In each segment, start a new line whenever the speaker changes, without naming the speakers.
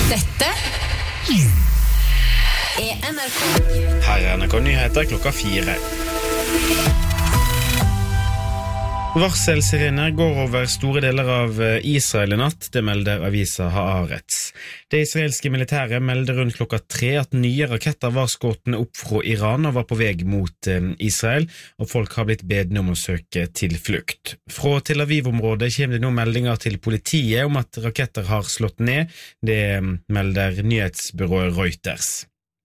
Dette NRK.
Her NRK Nyheter klokka 4. Varselsirener går over store deler av Israel I natt, det melder avisa Haaretz. Det israelske militæret melder rundt klokka 3 at nye raketter var skåtne opp fra Iran og var på vei mot Israel, og folk har blitt bedne om å søke tilflukt. Fra Tel Aviv-området kommer det nå meldinger til politiet om at raketter har slått ned, det melder nyhetsbyrået Reuters.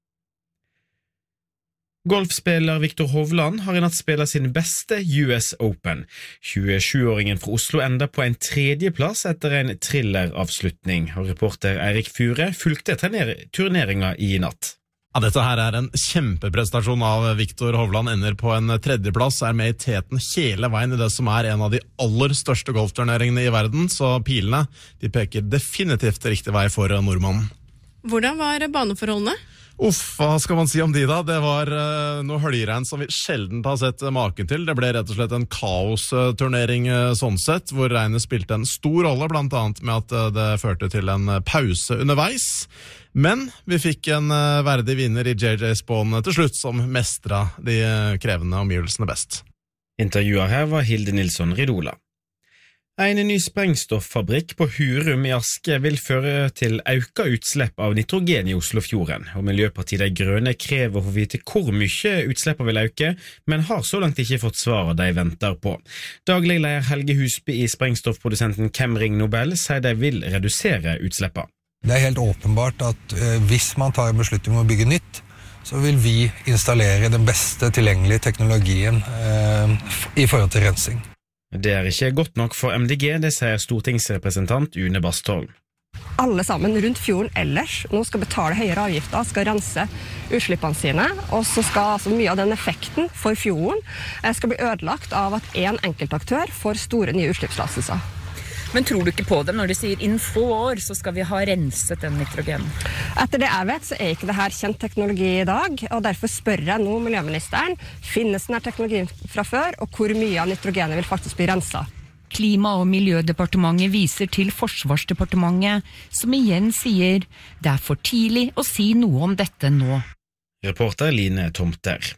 Golfspiller Viktor Hovland har I natt spillet sin beste US Open. 27-åringen fra Oslo enda på en tredjeplass etter en thrilleravslutning, og reporter Eirik Fure fulgte turneringen I natt.
Ja, dette her en kjempeprestasjon av Viktor Hovland, ender på en tredjeplass, med I teten hele veien I det som en av de aller største golfturneringene I verden, så pilene de peker definitivt riktig vei for nordmannen.
Hvordan var baneforholdene?
Hva skal man si om de da? Det var noe høljregn som vi sjelden har sett maken til. Det ble rett og slett en kaosturnering sånn sett, hvor regnet spilte en stor rolle, blant annet med at det førte til en pause underveis. Men vi fikk en verdig vinner I JJ Spawn til slutt, som mestret de krevende omgivelsene best.
Intervjuet her var Hilde Nilsson Ridola. En ny sprengstoffabrikk på Hurum I Aske vil føre til økt utslipp av nitrogen I Oslofjorden, og Miljøpartiet De Grønne krever å få vite hvor mye utslippet vil øke, men har så langt ikke fått svaret de venter på. Daglig leder Helge Husby I sprengstoffprodusenten Chemring Nobel sier de vil redusere utslippet.
Det helt åpenbart at hvis man tar en beslutning om å bygge nytt, så vil vi installere den beste tilgjengelige teknologien I forhold til rensing.
Det ikke godt nok for MDG, det sier stortingsrepresentant Une Bastholm.
Alle sammen rundt fjorden ellers nå skal betale høyere avgifter, skal rense utslippene sine, og så skal altså mye av den effekten for fjorden skal bli ødelagt av at en enkeltaktør får store nye utslippslastelser.
Men tror du ikke på det når du sier innen få år så skal vi ha renset den nitrogen?
Etter det jeg vet så ikke det her kjent teknologi I dag, og derfor spør jeg nå miljøministeren, finnes denne teknologien fra før, og hvor mye av nitrogenet vil faktisk bli renset?
Klima- og miljødepartementet viser til Forsvarsdepartementet, som igjen sier det for tidlig å si noe om dette nå.
Reporter Line Tomter.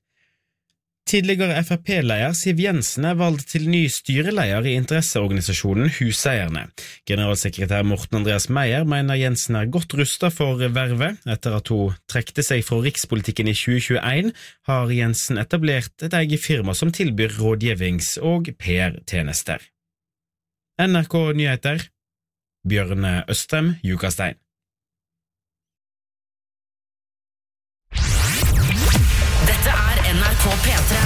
Tidligere FrP-leder Siv Jensen valgt til ny styreleder I interesseorganisasjonen Huseierne. Generalsekretær Morten Andreas Meyer mener Jensen godt rustet for vervet. Etter at hun trekte seg fra rikspolitikken I 2021, har Jensen etablert et eget firma som tilbyr rådgivnings- og PR-tjenester. NRK Nyheter, Bjørne Østrem, Jukastein.
Dette NRK P3.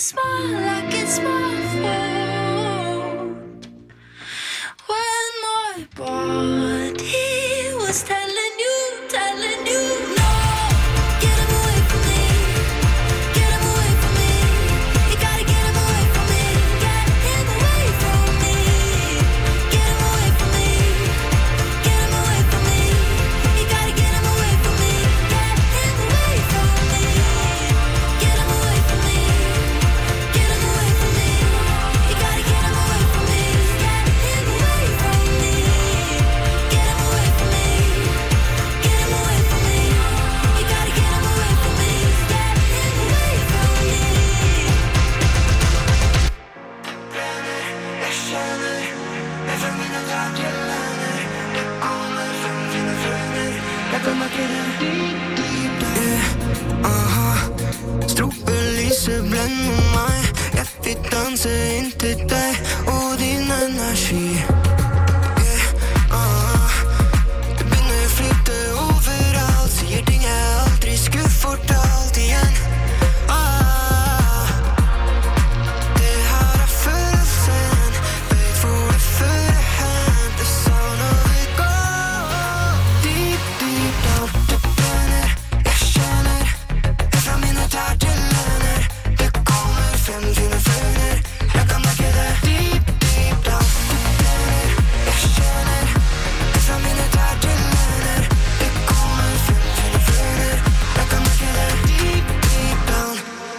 small, like it's my fault. When my body was telling you no. Get him away from me, get him away from me. You gotta get him away from me, get him away from me. Get him away from me, get him away from me. You gotta get him away from me, get him away from me. Get him away from me, get him away from me. You gotta get him away from me, get him away from me. Get him away from me, get him away from me. You gotta get him away from me, get him away from me. Jag känner, även mina dagar lämnar. Det kommer från dina vänner. Jag kommer till dig. Stroper lyser bländer mig. Jag vill dansa in till dig och din energi. Det brinner flyter överallt. Säger ting jag aldrig skulle fort allt igen. Det här är för sen. Vet vad det för det hänt. Det sa när vi går deep, deep down. Det bränner, jag känner. Från mina tarteller. Det kommer fram dina vänner. Jag kan märka det deep, deep down. Det bränner, jag känner. Från mina tarteller. Det kommer fram dina vänner. Jag kan märka det deep, deep down.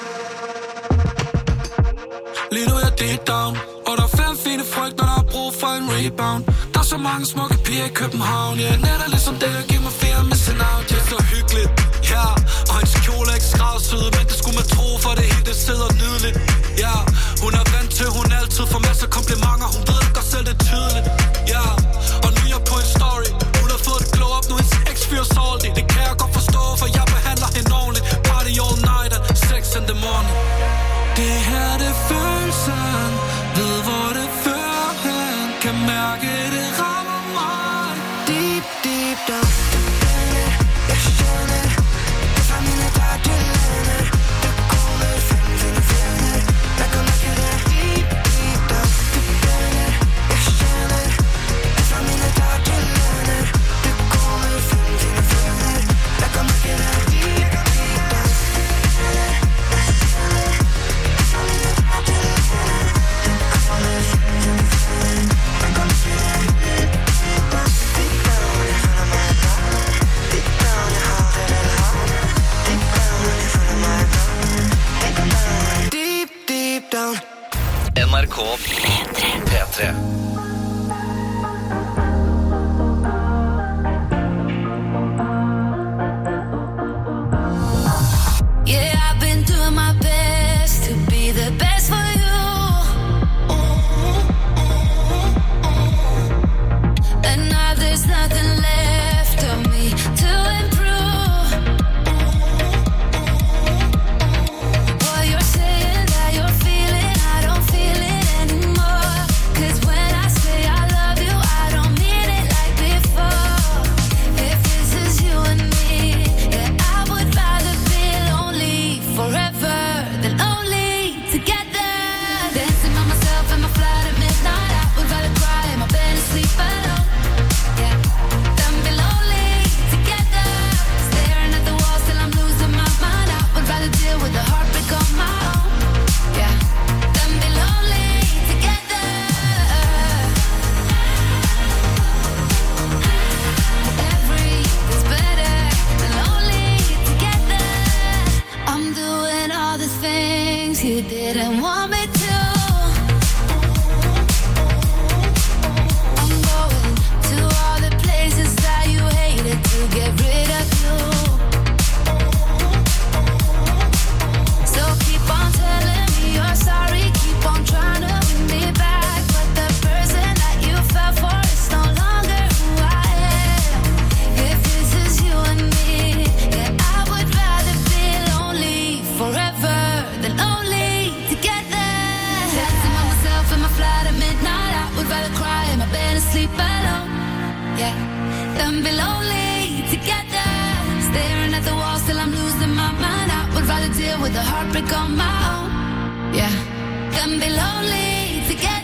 Lige nu er jeg deep down. Og der er 5 fine frygter, der har brug for en rebound. Der er så mange smukke piger i København. Ja, net er ligesom det, jeg giver mig fear missing out. Det er så hyggeligt, ja. Og hendes kjole er ikke skravsød, men det skulle man tro, for det hele det sidder nydeligt. Ja, hun er vant til, hun altid får masser af komplimenter. Hun ved det godt selv, det er tydeligt. Ja, og nu er jeg på en story. Hun har fået det glow up, nu hendes ex-fyr salty. Det kan jeg godt forstå, for jeg behandler hende ordentligt. Party all night and 6 in the morning. Det her, det følelsen. Ved hvor det fører hen. Kan mærke, det rammer mig.
Deep, deep down. Det brænner, jeg känner. Från mina tarteller. Det kommer fram dina vänner. Jag kan märka det deep, deep down. Det bränner, jag känner. Från mina tarteller. Det kommer fram dina vänner. Jag kan märka det deep, deep down. Deep, deep down.
NRK P3.
Yeah, I've been doing my best to be the best for you. And now there's nothing left of me to improve. What you're saying that you're feeling, I don't feel it anymore. 'Cause when I say I love you, I don't mean it like before. If this is you and me, yeah, I would rather be lonely forever than only together. Dancing by myself in my flat at midnight, I would rather cry in my bed and sleep alone. Yeah, than be lonely together. Staring at the wall till I'm losing my mind. I would rather deal with the heartbreak on my own. Yeah, than be lonely together. Everything's better than lonely together. I'm doing all the things you didn't want me to. I'm going to all the places that you hated to get rid of you. So keep on telling me you're sorry, keep on trying to win me back. But the person that you fell for is no longer who I am. If this is you and me, yeah, I would rather be lonely forever than only together. Dancing by myself in my flat at midnight, I would rather cry in my bed and sleep alone. Yeah, than be lonely together. Staring at the walls till I'm losing my mind. I would rather deal with the heartbreak on my own. Yeah, can be lonely together.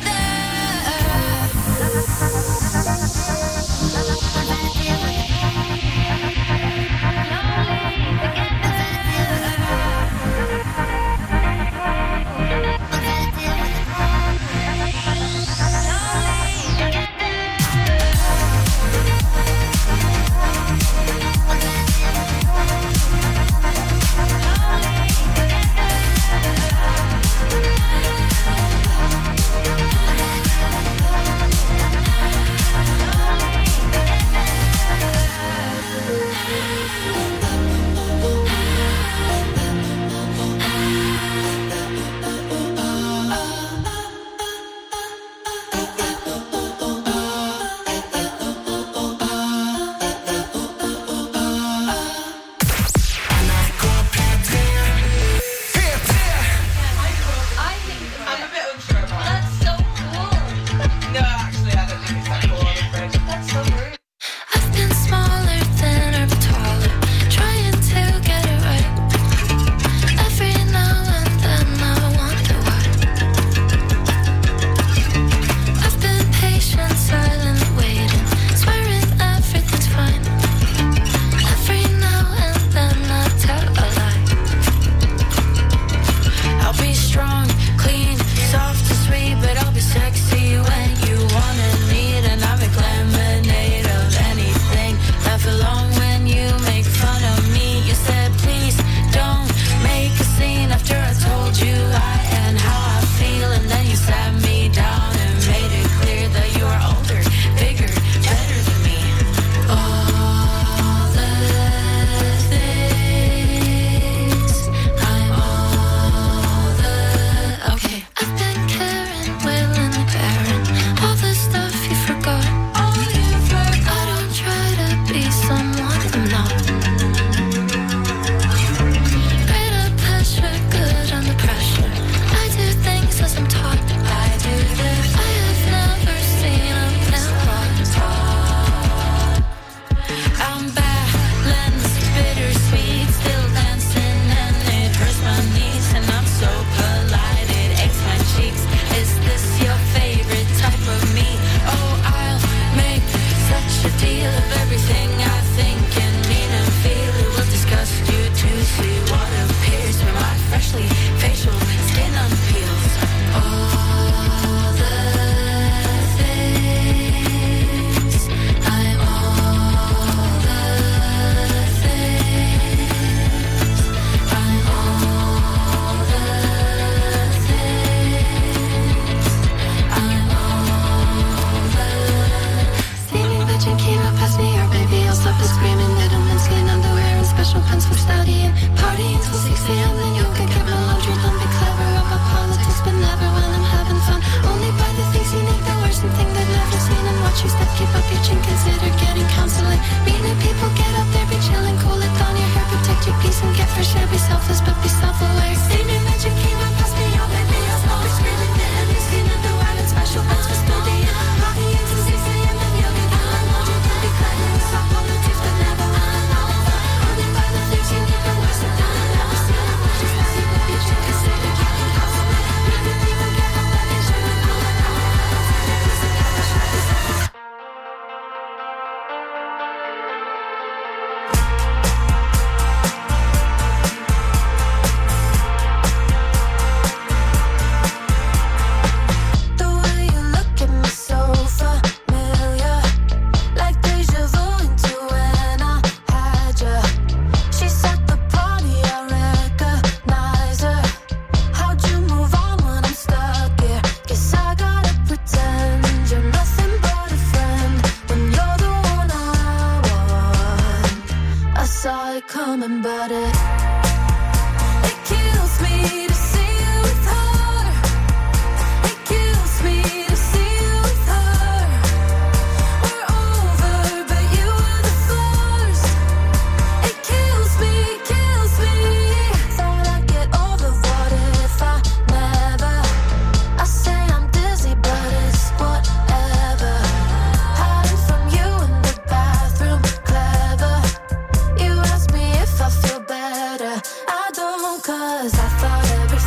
Cause I thought every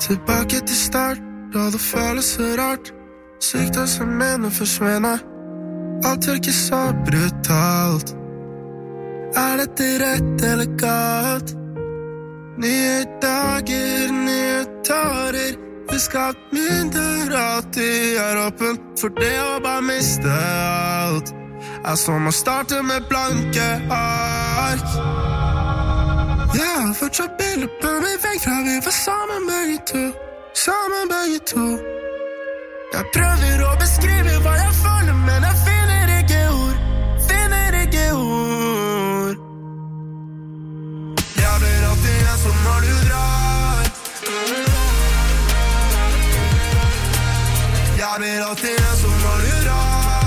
Tilbake til start, og det føles så rart. Sykdom som mener forsvinner. Alt virker så brutalt. Dette rett eller galt? Nye dager, nye tårer. Husk at min dør alltid åpen. For det å bare miste alt som å starte med blanke ark. Jeg har fortsatt bilder på meg vekk fra vi var sammen begge to. Sammen begge to. Jeg prøver å beskrive hva jeg føler, men jeg finner ikke ord. Finner ikke ord. Jeg blir alltid en som når du drar. Jeg blir alltid en som når du drar.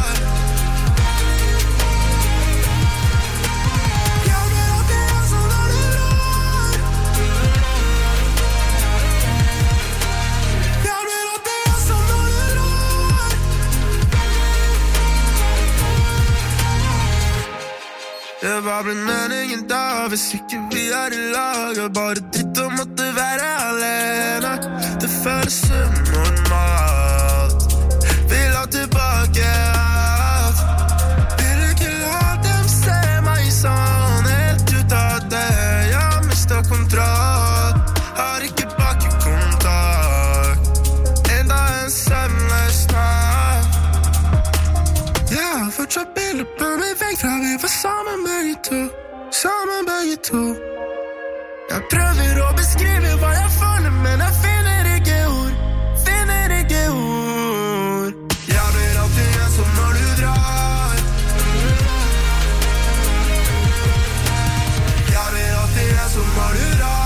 Det var ble meningen da, hvis ikke vi I lag. Bare dritt å måtte være alene. Det føles unormalt. Vil ha tilbake alt. Vil ikke la dem se meg sånn. Helt ut av det, jeg har mistet kontroll. Har ikke bakkekontakt. Enda en søvnløs natt. Jeg har fortsatt bilder på meg vekk fra vi var sammen begge to. Sammen begge to. Jeg prøver å beskrive hva jeg føler, men jeg finner ikke ord. Finner ikke ord. Jeg blir alltid en som når du drar. Jeg blir alltid en som når du drar.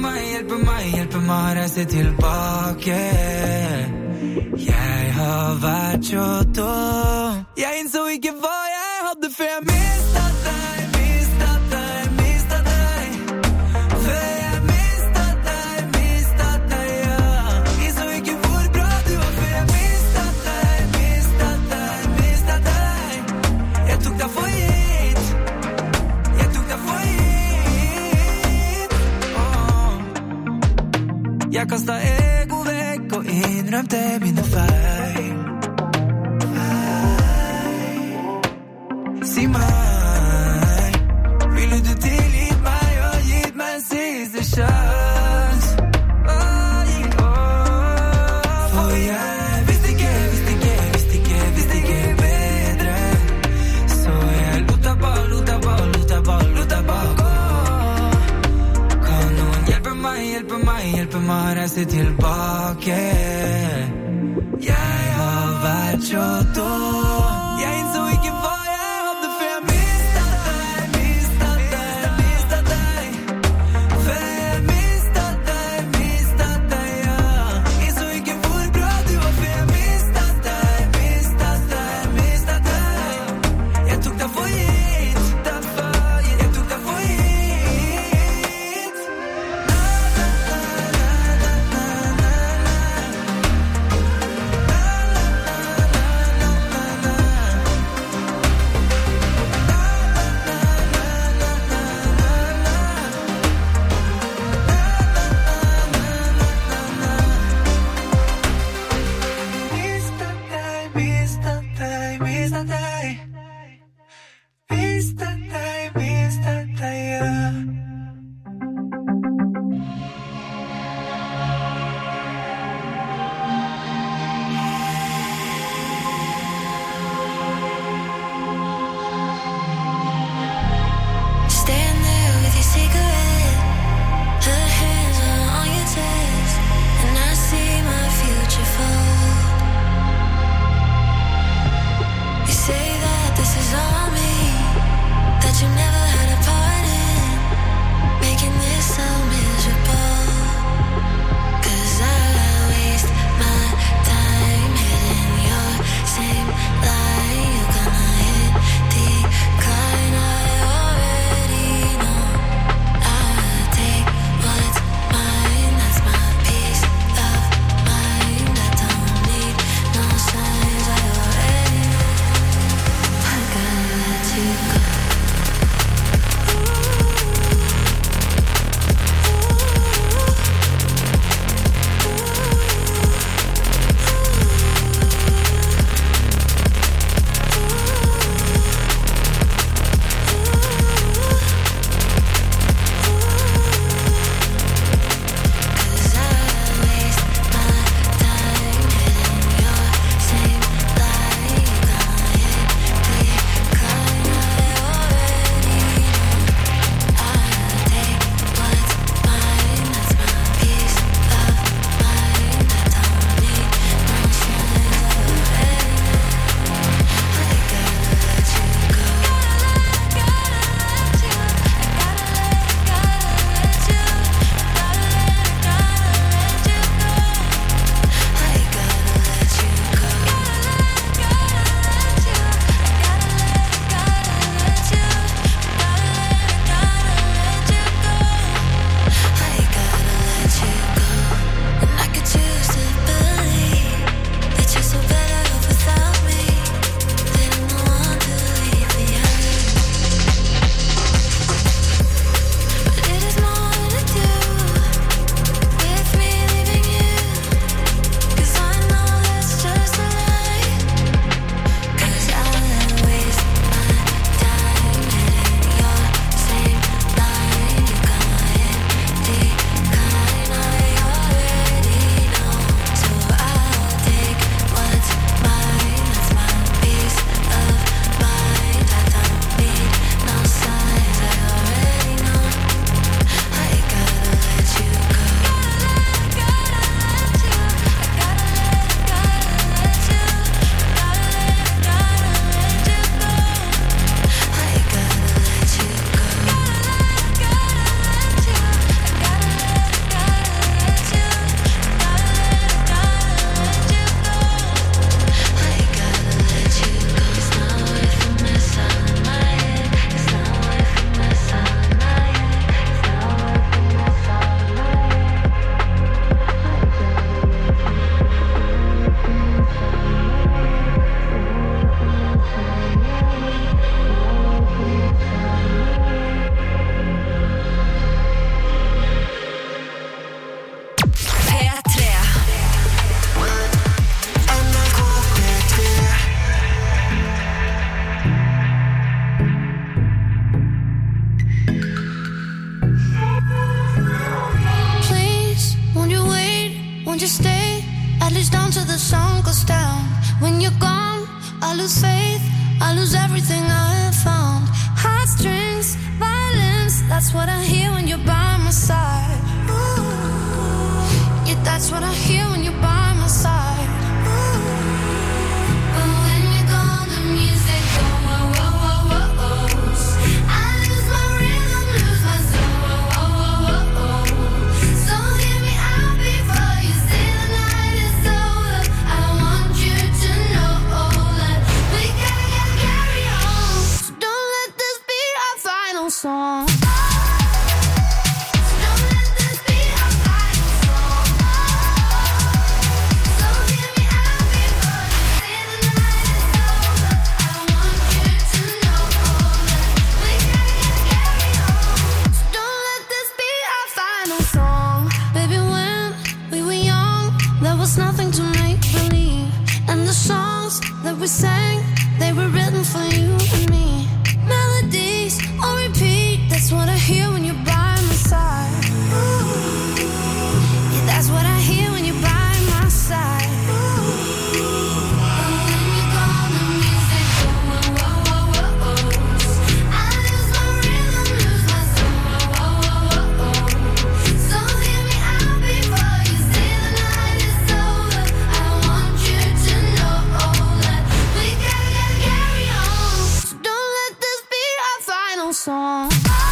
hjelpe meg å reise tilbake. Jeg har vært så dum. Jeg innså ikke hva jeg hadde, for jeg mistet deg. Før jeg mistet deg, ja. Innså ikke hvor bra du var, før jeg mistet deg. Jeg tok deg for gitt. Jeg kastet ego vekk og innrømte mine feil. Si meg, ville du tilgitt meg og gitt meg en siste sjans? For jeg visste ikke bedre. Så jeg lot deg bare gå. Kan noen hjelpe meg å reise tilbake? Jeg har vært så dum. Jeg innså ikke hva jeg hadde, for jeg mistet deg. Før jeg mistet deg, ja. Innså ikke hvor bra du var, for jeg mistet deg. Jeg tok deg for gitt.
won't you stay? At least down till the sun goes down. When you're gone, I lose faith, I lose everything I have found. Heartstrings, violence, that's what I hear when you're by my side. Ooh. Yeah, that's what I hear when you're by my side. Ooh. But when you're gone, the music goes. I lose my rhythm, lose my soul. So hear me out before you say the night is over. I want you to know that we gotta carry on. So don't let this be our final song. Nothing to make believe, and the songs that we sang, they were written for you and me. Melodies on repeat, that's what I hear when you're by my side. Ooh. Yeah, that's what I hear when you're by my side. Song.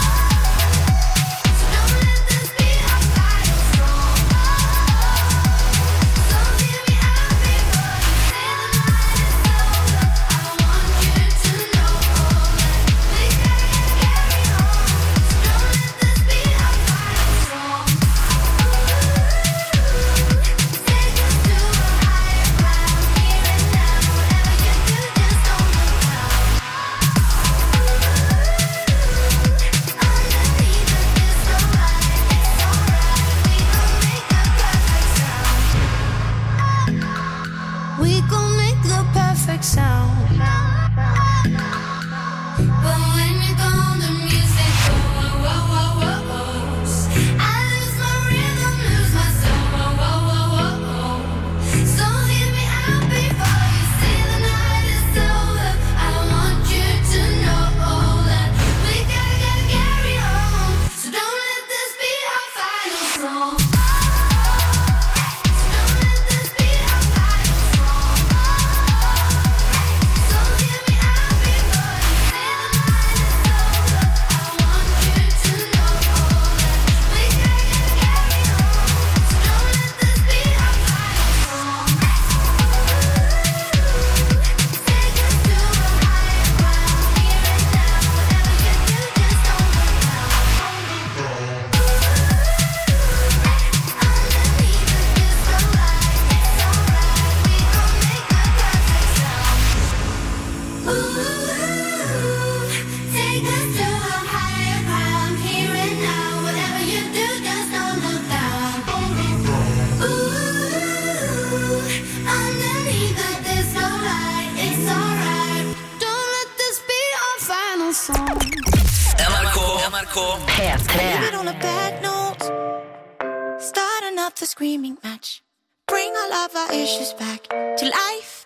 NRK P3.
Leave it on a bad note. Starting up the screaming match. Bring all of our issues back to life.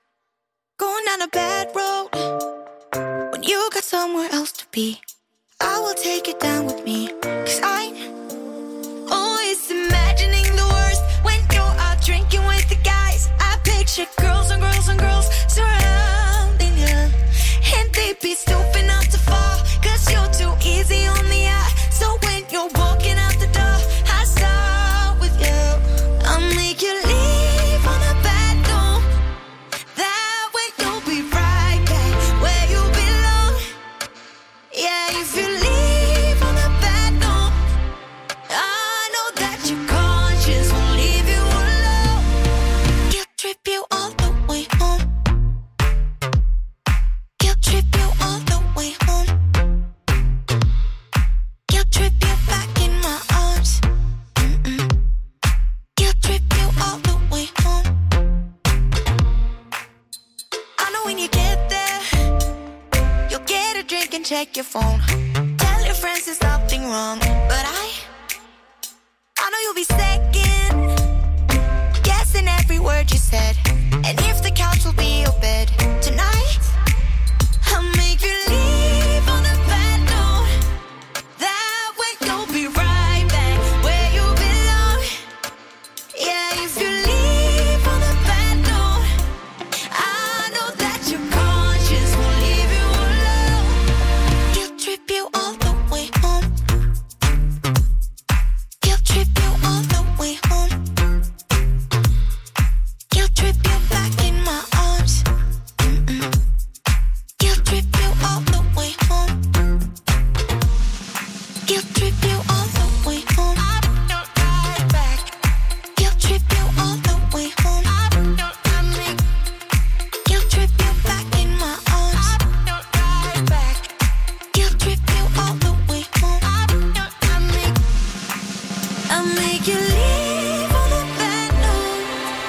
Going down a bad road. When you got somewhere else to be, I will take it down with me. 'Cause I'm always imagining the worst. When you're out drinking with the guys, I picture girls and girls and girls surrounding you. And they be stupid not to fall, 'cause you're too easy on the eye. So when you're walking out the door, I start with you. I'll make you leave on a bad note. That way you'll be right back where you belong. Yeah, if you leave on a bad note, I know that your conscience won't leave you alone. Guilt trip you all the way home. Guilt trip you all the way home. Guilt trip you back in my arms. Guilt trip you all the way home. I know when you get there, you'll get a drink and check your phone. Tell your friends there's nothing wrong, but I know you'll be second what you said. And if the couch will be your bed tonight, I'll make you leave on a bad note. That way you'll be right back where you belong. Yeah, if you leave on a bad note, I know that your conscience won't leave you alone. Guilt trip you all the way home. Guilt trip you all the way home. Guilt trip you back in my arms. Guilt trip you all the way home. Guilt trip you all the way home. Right back. Guilt trip you all the way home. Guilt trip you back in my arms. Right back. Guilt trip you all the way home. I'll make you leave on a bad note.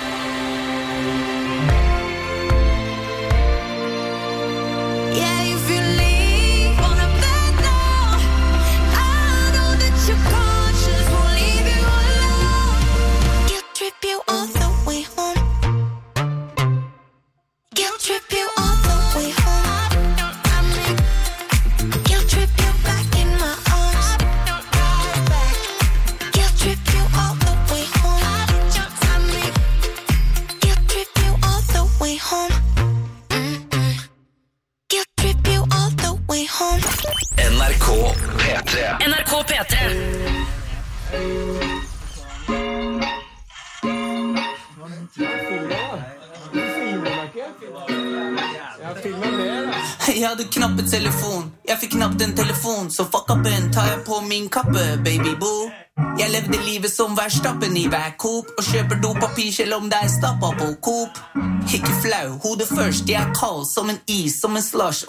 Yeah, if you leave on a bad note, I know that your conscience won't leave you alone. Guilt trip you all the way home. Guilt trip you all the way home. Guilt trip you back in my arms. Right back. Guilt trip you all the way home. Guilt trip you all the way home. Guilt trip you all the way home.
NRK P3.
NRK P3.
Jeg hadde knappet telefon. Jeg fikk knapt en telefon. Så fuck up en, tar jeg på min kappe, baby boo. Jeg levde livet som verstappen i hver Coop, og kjøper dopapir selv om det er stappet på Coop. Ikke flau, hodet først. Jeg er kald som en is, som en slush.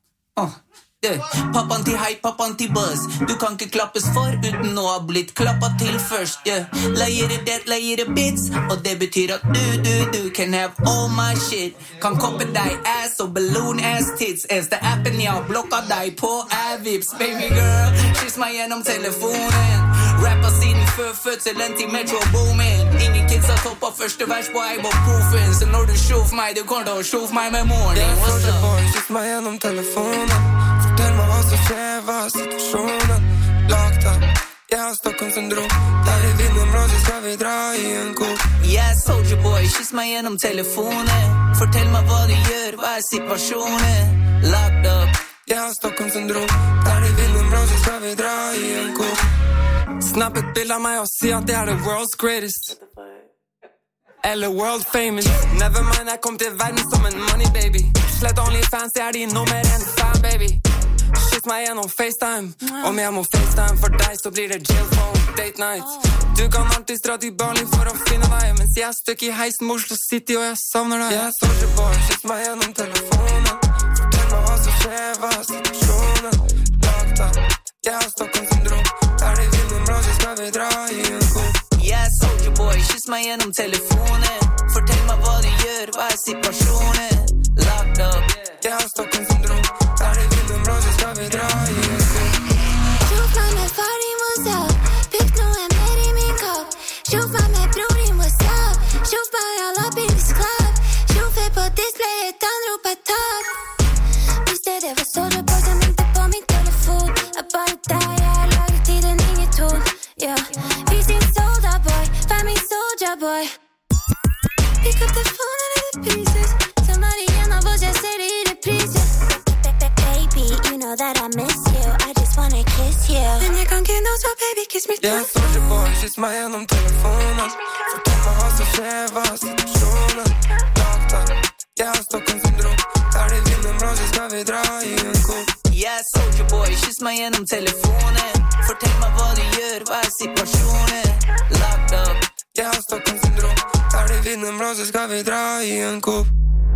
Pappaen til hei, pappaen til buzz. Du kan ikke klappes for uten å ha blitt klappet til først. Leier det, leier bits. Og det betyr at du can have all my shit. Kan koppe deg ass og balloon ass tits. Eneste appen jeg har blokket deg på er Vips. Baby girl, kyss meg gjennom telefonen. Rapper siden før fødselen til Metro Boomin. Ingen kids har toppet første vers på iBook-profen. Så når du sjov meg, du kommer til å sjov meg med morgen.
Jeg er Soulja Boy, kyss meg gjennom telefonen. Fortell meg hva som skjer, hva er situasjonen. Lagt av, jeg har Stockholm-syndrom. Der I Vinnemråd, så skal vi dra I en kop.
Jeg er Soulja Boy, kyss meg gjennom telefonen. Fortell meg hva du gjør, hva er situasjonen. Lagt av,
jeg har Stockholm-syndrom. Der I Vinnemråd, så skal vi dra I en kop. Snapp et bild av meg og si at jeg er the world's greatest. Eller world famous. Never mind, jeg kom til verden som en money baby. Slett OnlyFans, jeg er din nummer 1 fan baby. Kyss meg gjennom FaceTime. Om jeg må FaceTime for deg, så blir det jail phone, date night. Du kan alltid dra til Berlin for å finne deg, mens jeg er stuck I heisen med Oslo City, og jeg savner deg. Jeg er Soulja Boy, kyss meg gjennom telefonen. Fortell meg hva som skjer, hva er situasjonen. Lagt av, jeg har Stockholm-syndrom. Der I Vinnemråd, så skal vi dra I en kop.
Jeg er Soulja Boy, kyss meg gjennom telefonen. Fortell meg hva du gjør, hva er situasjonen. Lagt av,
jeg har Stockholm-syndrom. Der I Vinnemråd, så skal vi dra I en kop.
Sjokk meg med far din, what's up? Pikk noe mer I min kopp. Sjokk meg med bror din, what's up? Sjokk meg all up in this club. Sjokk meg på displayet, han roper topp. Hvis det var Soulja Boy som ringte på min telefon. Jeg bare der, jeg lager tiden ingen ton. Vi sin Soulja Boy, vær min Soulja Boy. Pick up the phone and the pieces. Somebody igjen av oss, jeg ser det I reprise. Baby, you know that I miss you. I just wanna kiss you. Men jeg kan ikke nå, så baby, kiss me too.
Jeg er Soulja Boy, kyss meg gjennom telefonen. Fortell meg hva som skjer, hva er situasjonen. Lagt av, jeg har Stockholm-syndrom. Der I Vinnemråd, så skal vi dra I en kop.
Jeg er Soulja Boy, kyss meg gjennom telefonen. Fortell meg hva du gjør, hva er situasjonen. Lagt av,
jeg har Stockholm-syndrom. Der I Vinnemråd, så skal vi dra I en kop.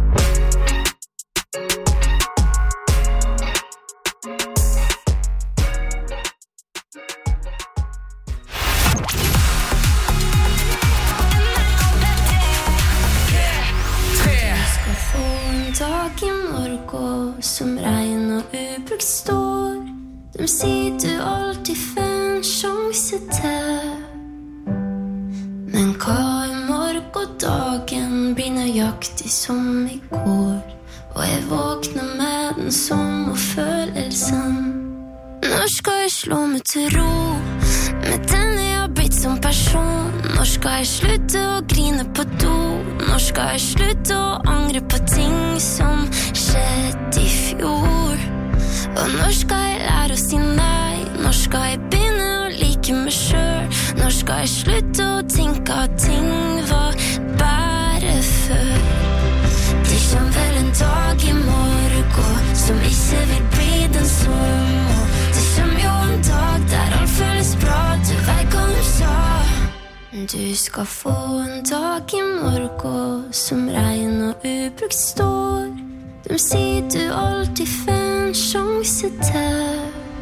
Dag I morgen som regn og ubrukt står. De sier du alltid får en sjanse til. Men hva I morgendagen blir nøyaktig som I går, og jeg våkner med den samme følelsen. Når skal jeg slå meg til ro med den jeg har blitt som person? Når skal jeg slutte å grine på do? Når skal jeg slutte å angre på ting som skjedde I fjor? Og når skal jeg lære å si nei? Når skal jeg begynne å like meg selv? Når skal jeg slutte å tenke at ting var bare før? Det kommer vel en dag I morgen som ikke vil bli den samme. Det kommer jo en dag der alt føles bra, du vet hva du sa. Du skal få en dag I morgen som regn og ubrukt står. De sier du alltid får en sjanse til.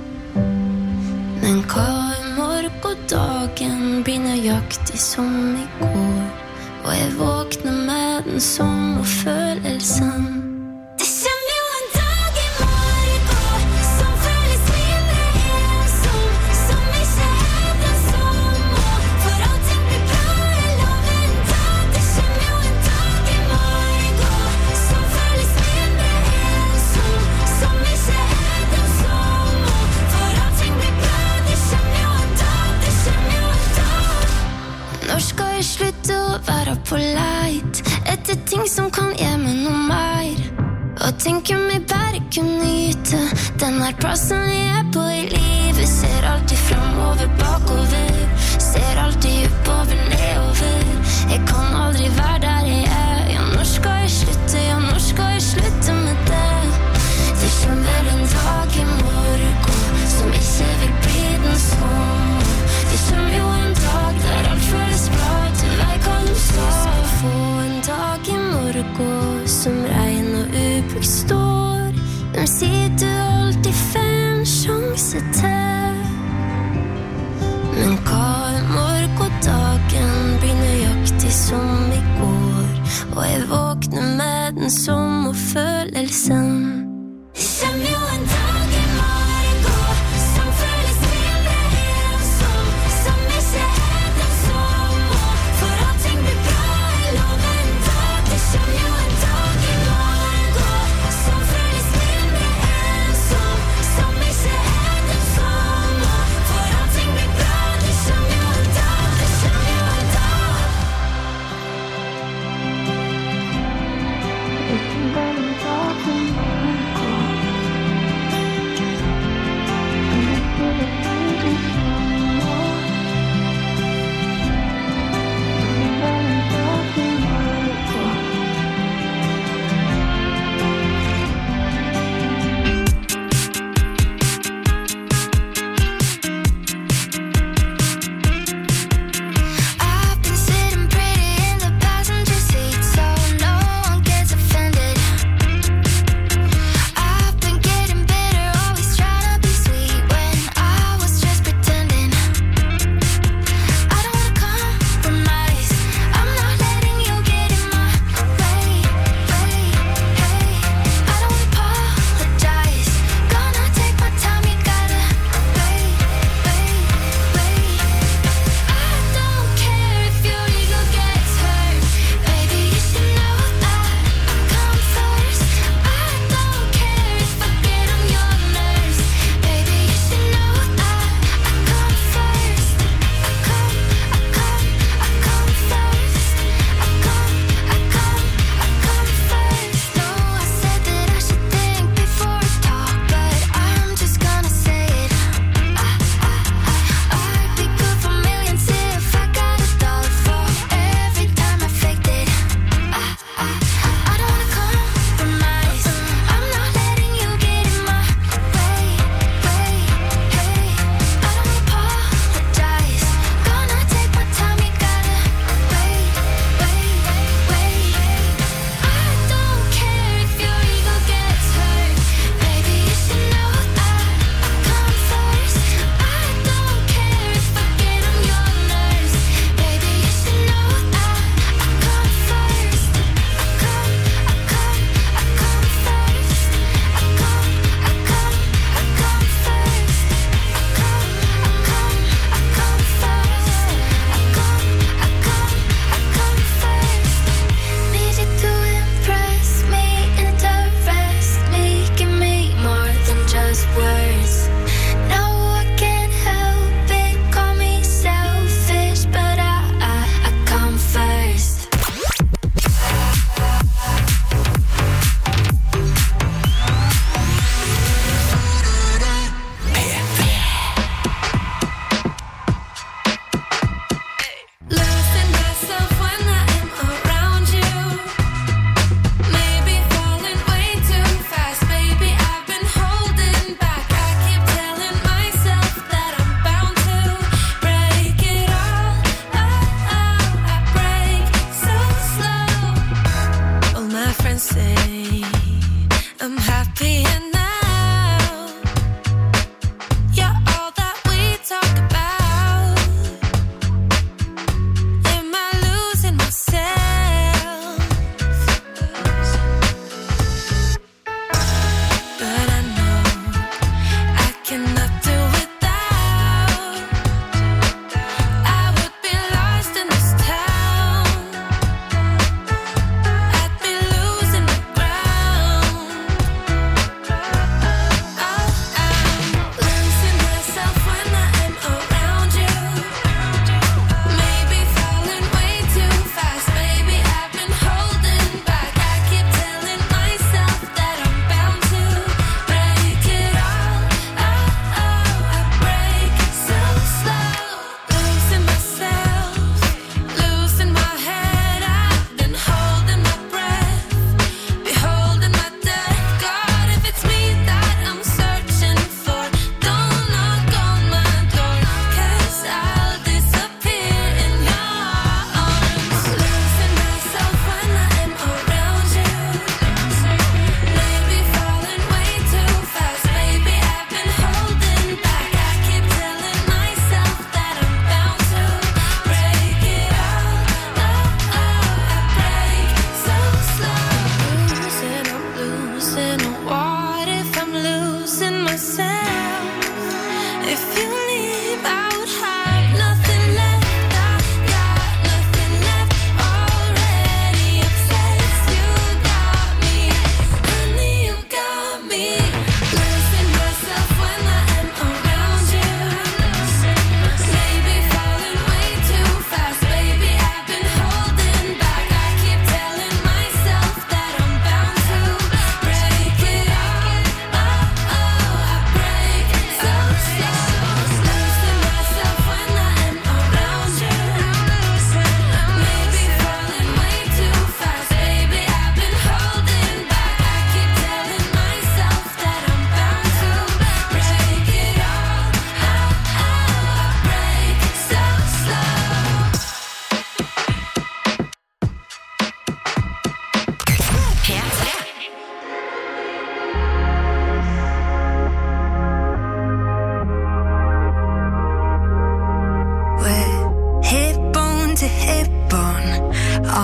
Men hva morgendagen blir nøyaktig som I går, og jeg våkner med den samme følelsen. Det kommer jo en dag I morgen som føles mindre ensom, som ikke den samme, for allting blir bra, jeg lover en dag. Det kommer jo en dag I morgen som føles mindre ensom, som ikke den samme, for allting blir bra. Det kommer jo en dag, det kommer jo en dag. Når skal jeg slutte å være på leit etter ting som kan gi meg noe mer? Og tenk om jeg bare kunne nyte den her plassen jeg på I livet. Ser alltid fremover, bakover, ser alltid oppover, nedover. Jeg kan aldri være der jeg ja, når skal jeg slutte, ja, når skal jeg slutte med det? Det kommer vel en dag I morgen som ikke vil bli den samme. Det kommer jo en dag der alt føles bra, du vet hva du sa. Få en dag I morgen som regn og ubrukt står. De sier du alltid får en sjanse til. Men hva morgendagen blir nøyaktig som I går, og jeg våkner med den samme følelsen. Det kommer jo en dag I morgen som føles mindre ensom, som ikke den samme, for allting blir bra, jeg lover en dag. Det kommer jo en dag I morgen som føles mindre ensom, som ikke den samme, for allting blir bra. Det kommer jo en dag, det kommer jo en dag.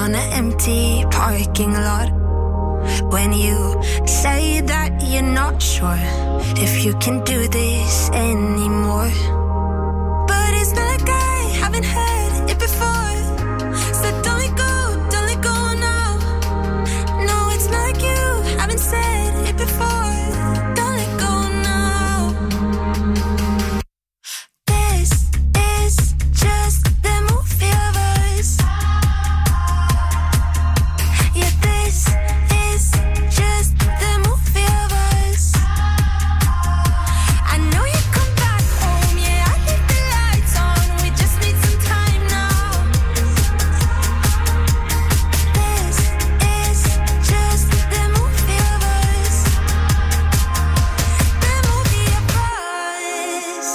on an empty parking lot. When you say that you're not sure if you can do this anymore. But it's not like I haven't heard it before. So don't let go now. No, it's not like you haven't said it before. Don't let go now. This is just the movie of us. Yeah, this is just the movie of us. I know you come back home, yeah, I leave the lights on. We just need some time now. This is just the movie of us. The movie of us.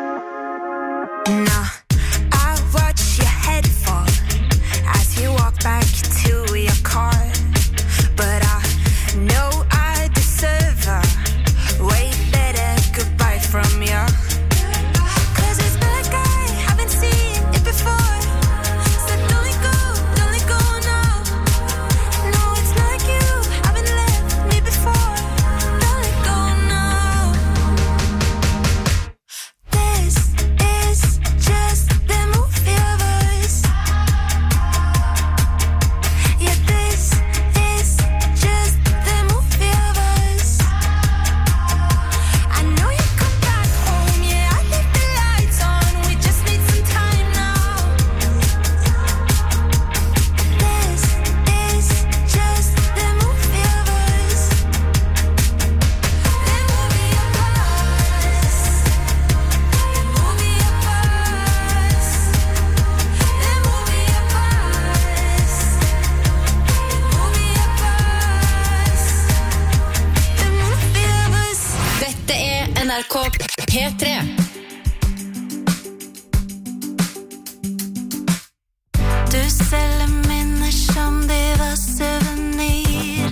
Nah, I watch your head fall as you walk back to your car. But I know I deserve a way better goodbye from you. 'Cause it's not like I haven't seen it before. So don't let go now. No, it's not like you haven't left me before. Don't let go now. This is just the movie of us. Yeah, this is just the movie of us. I know you come back home, yeah, I leave the lights on. We just need some time now. This is just the movie of us. The movie of us. The movie of us. The movie of us. The movie of us.
Dette NRK P3.
Du selger minner som de var suvenir.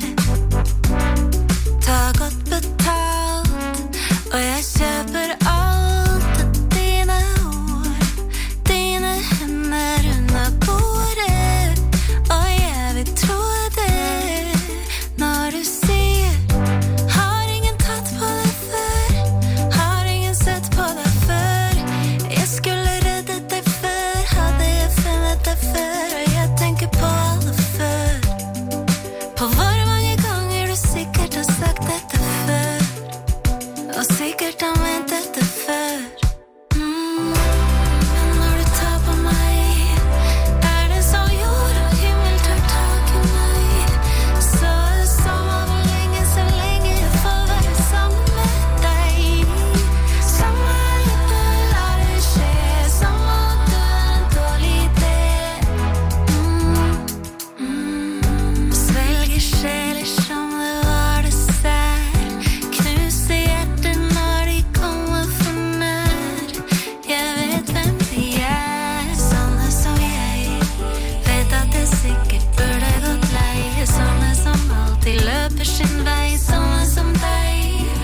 Ta godt betalt, og jeg kjøper alt av dine ord. Dine hender under bordet, og jeg vil tro det når du sier har ingen tatt på deg før, har ingen sett på deg før. Jeg skulle reddet deg før, hadde jeg funnet deg før. Og jeg tenker på alle før. På hvor mange ganger du sikkert har sagt dette før, og sikkert har ment dette før. Men når du tar på meg, det så jord og himmel tar tak i meg. Så det samme hvor lenge, så lenge jeg får være sammen med deg. Samme jeg bør la det skje, samme at du en dårlig idé. Svelger sjeler som det var det selv. Knuser hjerter når de kommer for nær. Jeg vet hvem de sånne som jeg. Vet at det sikkert burde gått lei. Sånne som alltid løper sin vei. Sånne som deg.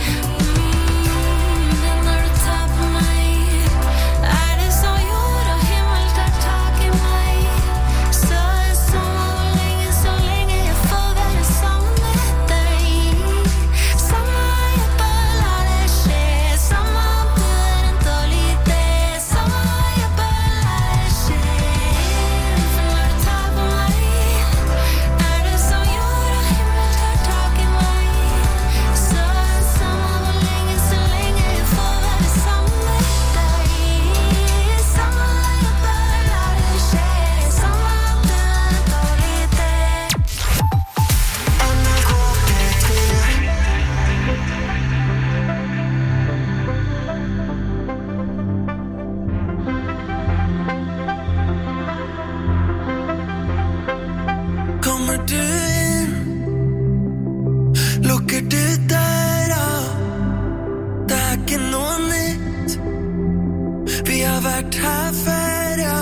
Men når du tar på meg, det så jord og himmel tar tak i meg. Så det samme hvor lenge, så lenge jeg får være sammen med deg. Samme jeg bør la det skje, samme om du en dårlig idé. Samme jeg bør la det skje. For når du tar på meg, det så jord og himmel tar tak i meg. Så det samme hvor lenge, så lenge jeg får være sammen med deg. Samme jeg bør la det skje, samme om du en dårlig idé.
Kommer du inn, lukker du døra. Det ikke noe nytt. Vi har vært her før, ja.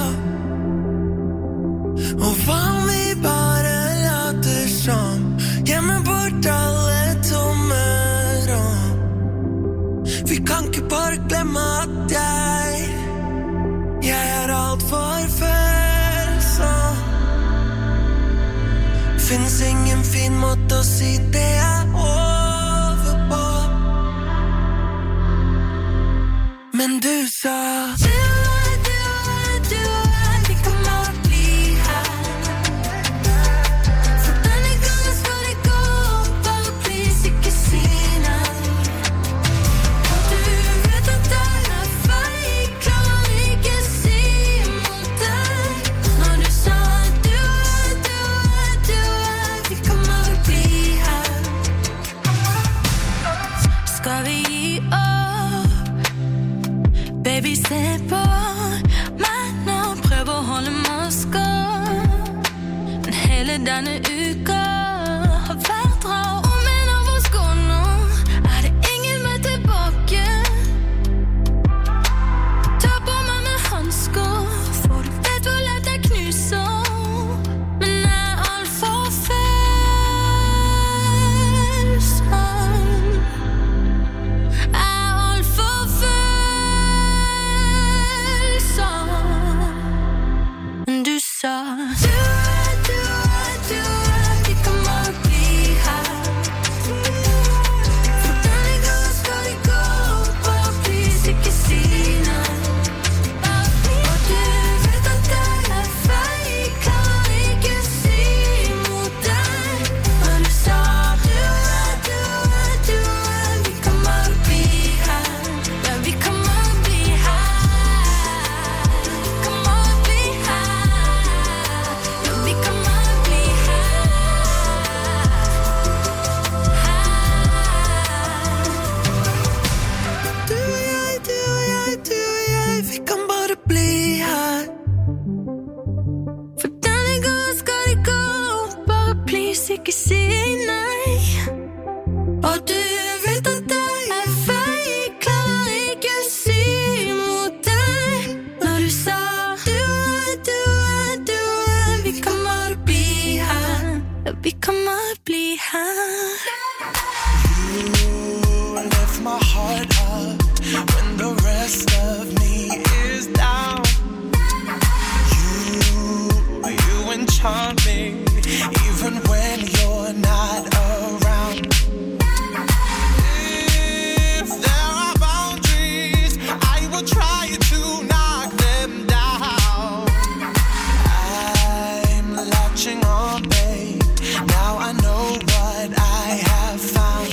Og hva om vi bare later som gjemmer bort alle tomme rom. Vi kan ikke bare glemme at jeg er alt for følsom.
finnes ingen fin måte å si det over på. Men du sa vi kan bare bli her. For denne gangen skal det gå, bare please ikke si nei. Og du vet at det er feil, klarer ikke si imot deg. Når du sa vi kan bare bli her. Skal vi gi opp? Baby, se på meg nå, prøv å holde Moskva. Men hele denne uka har vært rar. Om en av oss går nå, er det ingen vei tilbake. Ta på meg med handsker, for du vet hvor lett jeg knuser. Men jeg er alt for følsom. Jeg er alt for følsom. Men du sa vi kan bare bli her. For denne gangen skal det gå, bare please ikke si nei. Og du vet at det er feil, klarer ikke si imot deg. Men du sa vi kan bare bli her. Ja, vi kan bare bli her. Vi kan bare bli her. Ja, vi kan bare bli her. Du og jeg, vi kan bare bli her. For denne gangen skal det gå, bare please ikke si nei. Og du vet at det er feil, klarer ikke si imot deg. Når du sa vi kan bare bli her. Ja, vi kan bare bli her. You lift my heart up when the rest of me is down. You enchant me even when you're not around. If there are boundaries, I will try to knock them down. I'm latching on, babe. Now I know what I have found.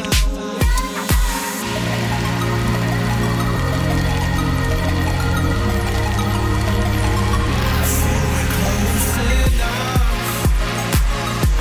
I feel we're close enough.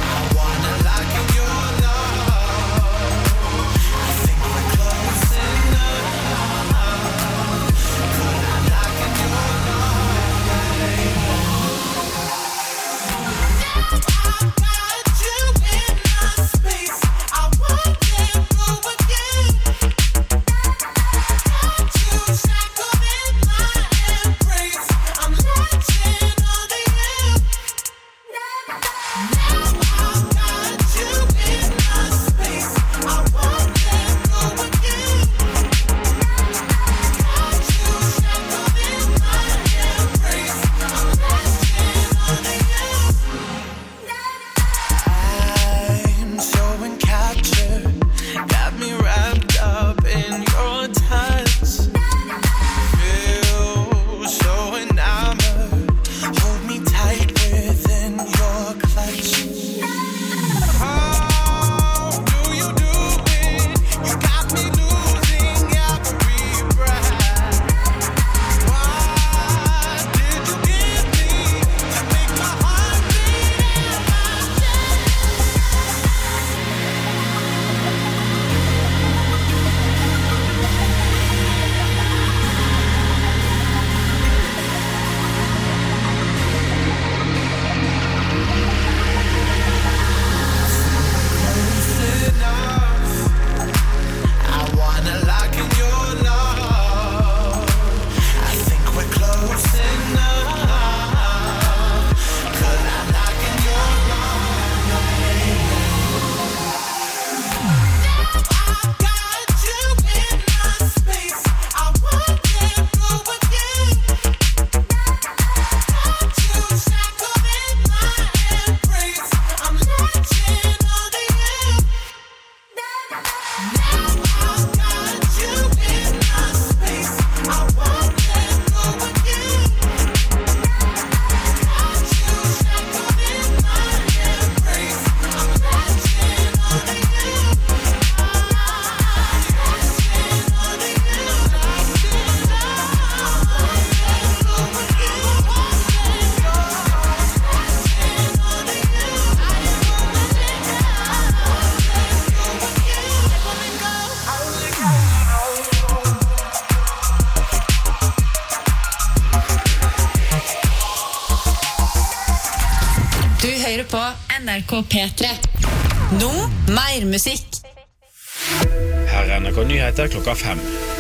Du hører på NRK P3. Nå mer musikk.
Her NRK Nyheter klokka 5.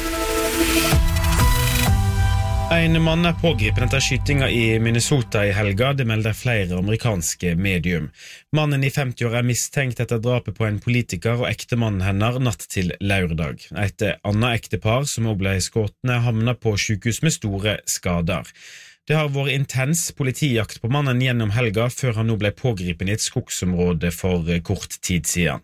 En mann pågripen etter skytinga I Minnesota I helga, det melder flere amerikanske medium. Mannen I 50 år mistenkt etter drapet på en politiker og ektemannen hennes natt til lørdag. Et annet ektepar som også ble skutt havnet på sykehus med store skader. Det har vært intens politijakt på mannen gjennom helga før han nå ble pågripen I et skogsområde for kort tid siden.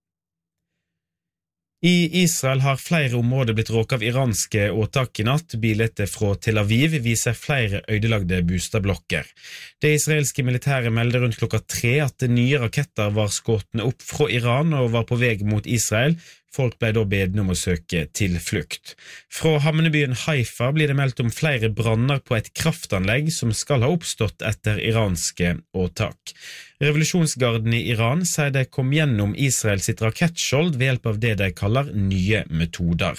I Israel har flere områder blitt råket av iranske åtak I natt. Bilder fra Tel Aviv viser flere ødelagte bostadblokker. Det israelske militæret melder rundt klokka 3 at nye raketter var skutt opp fra Iran og var på vei mot Israel. Folk ble da bedne om å søke tilflukt. Fra havnebyen Haifa blir det meldt om flere branner på et kraftanlegg som skal ha oppstått etter iranske åtak. Revolusjonsgarden I Iran sier de kom gjennom Israel sitt rakettskjold ved hjelp av det de kaller nye metoder.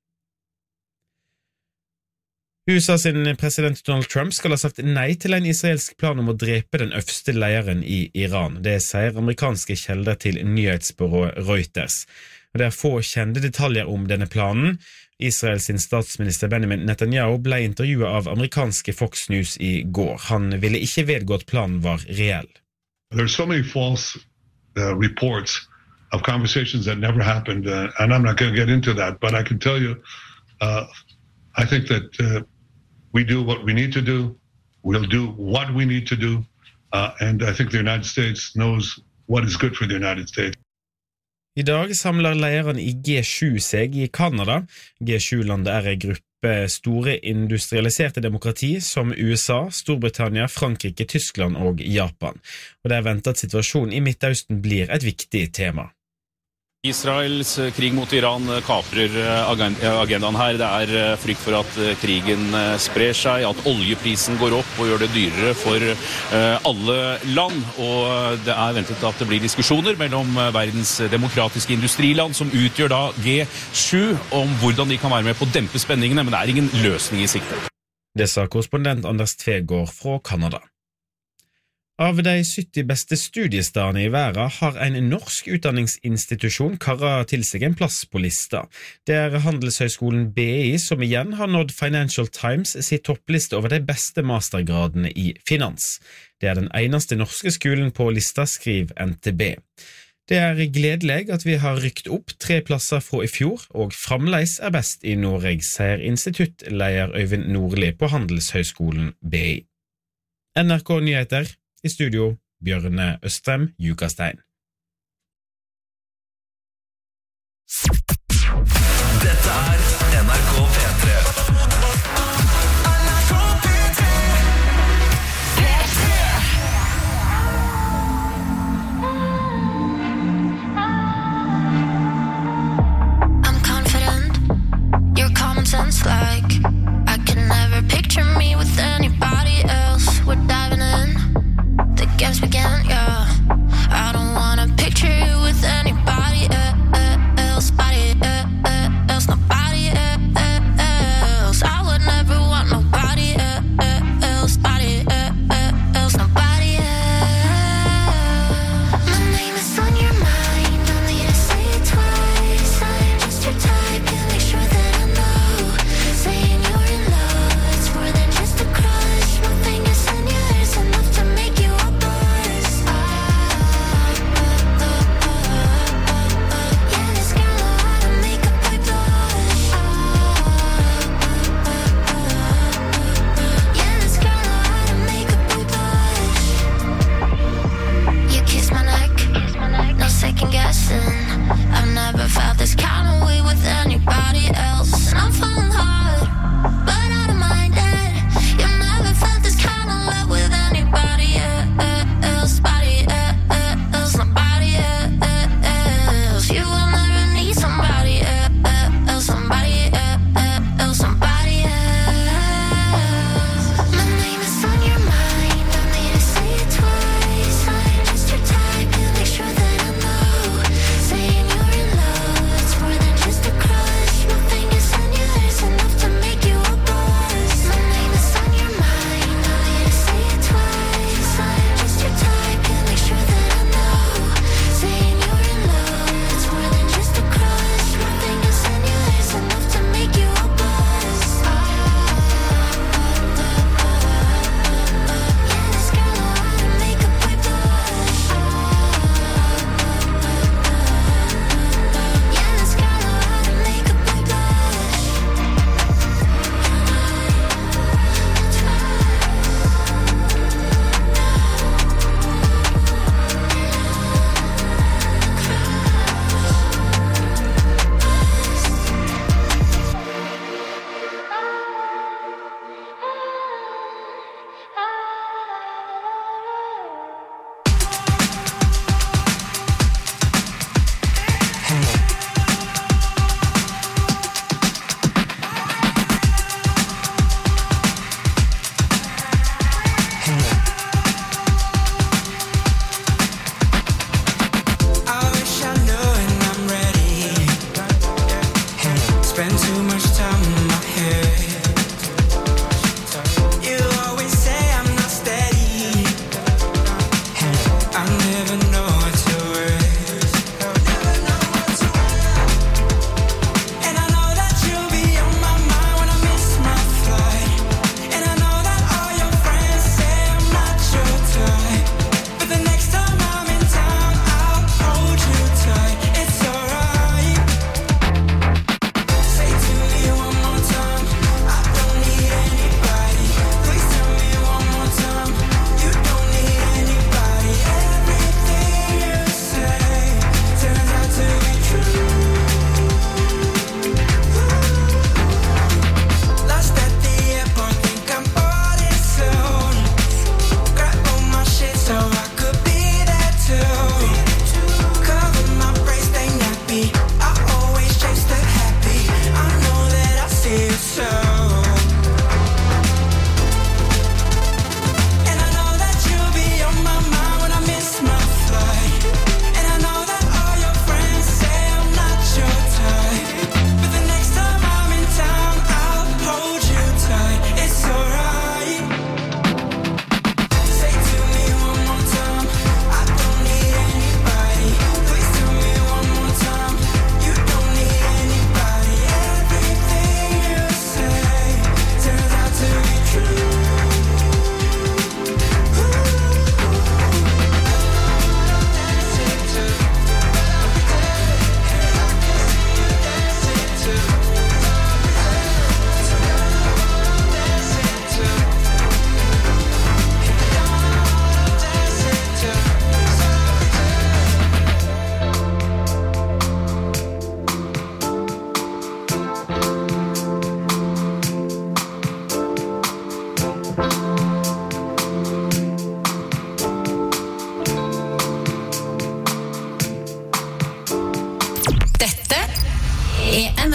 USA sin president Donald Trump skal ha sagt nei til en israelsk plan om å drepe den øverste lederen I Iran. Det sier amerikanske kilder til nyhetsbyrået Reuters. Det få kjente detaljer om denne planen. Israels statsminister Benjamin Netanyahu ble intervjuet av amerikanske Fox News I går. Han ville ikke vedgå at planen var reell.
There's so many false reports of conversations that never happened, and I'm not going to get into that, but I can tell you, I think that we do what we need to do, we'll do what we need to do, and I think the United States knows what is good for the United States.
I dag samler lederne I G7 seg I Kanada. G7-landet en gruppe store industrialiserte demokrati som USA, Storbritannia, Frankrike, Tyskland og Japan. Og det ventet at situasjonen I Midtøsten blir et viktig tema.
Israels krig mot Iran kaprer agendaen her. Det frykt for at krigen sprer seg, at oljeprisen går opp og gjør det dyrere for alle land. Og det ventet at det blir diskusjoner mellom verdens demokratiske industriland som utgjør da G7 om hvordan de kan være med på å dempe spenningene, men det ingen løsning I sikte.
Det sa korrespondent Anders Tvegård fra Kanada. Av de 70 beste studiestedene I verden har en norsk utdanningsinstitusjon karret til seg en plass på lista. Det Handelshøyskolen BI som igjen har nådd Financial Times sitt toppliste over de beste mastergradene I finans. Det den eneste norske skolen på lista, skriver NTB. Det gledelig at vi har rykt opp 3 plasser fra I fjor, og fremdeles best I Norge, sier instituttleder Øyvind Nordli på Handelshøyskolen BI. NRK Nyheter I studio, Bjørne Østrem, Jukastein.
Dette NRK P3.
I'm confident, your common sense like I can never picture me with anybody else. We're diving in. The games begin, yeah. I don't wanna picture you with anybody else. Body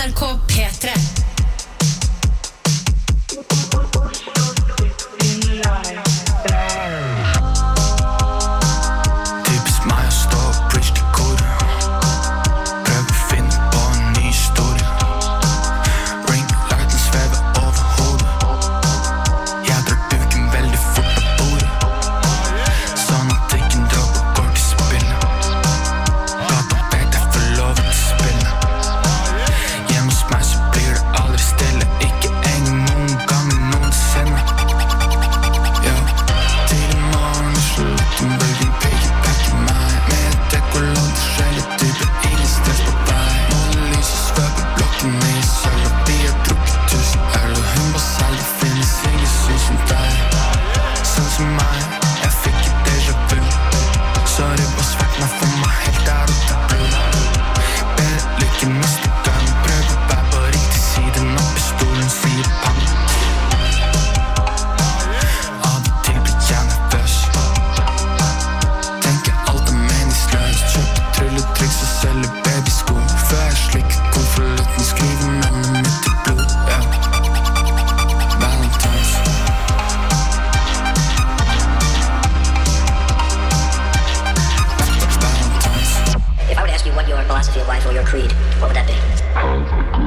NRK P3.
Typisk meg å stå og preach til koder. Prøv å finne på en ny historie. Ringlighten svever over hodet. Jeg drar duken veldig fort på bordet, sånn at ikke dropper korkespillet. Gata vet jeg får lov til å spille. Hjemme hos meg så blir det aldri stille. Ikke engang noen ganger noensinne. Ja, tidlig morgen og slutten byggen piggybacker meg. Med dekolant og skjellig type, ingen stress på vei. Målelyset svøper blokken i sølv, og vi har drukket 1000 øl. Og hun var selv, det finnes ingen synd som deg. Sånn som meg, jeg fikk et déjà vu. Sorry, bare svart meg for meg helt der ut av blod. Bedre lykke neste gang, prøv å være på riktig side når pistolen sier pang. Av og til blir jeg nervøs. Tenker alt er meningsløst. Kjøper trylletriks og selger babysko. Før jeg slikker konvolutten, skriver navnet mitt i blod. Ja, Valentine's.
If I were to ask you what your philosophy of life or your creed, what would that be?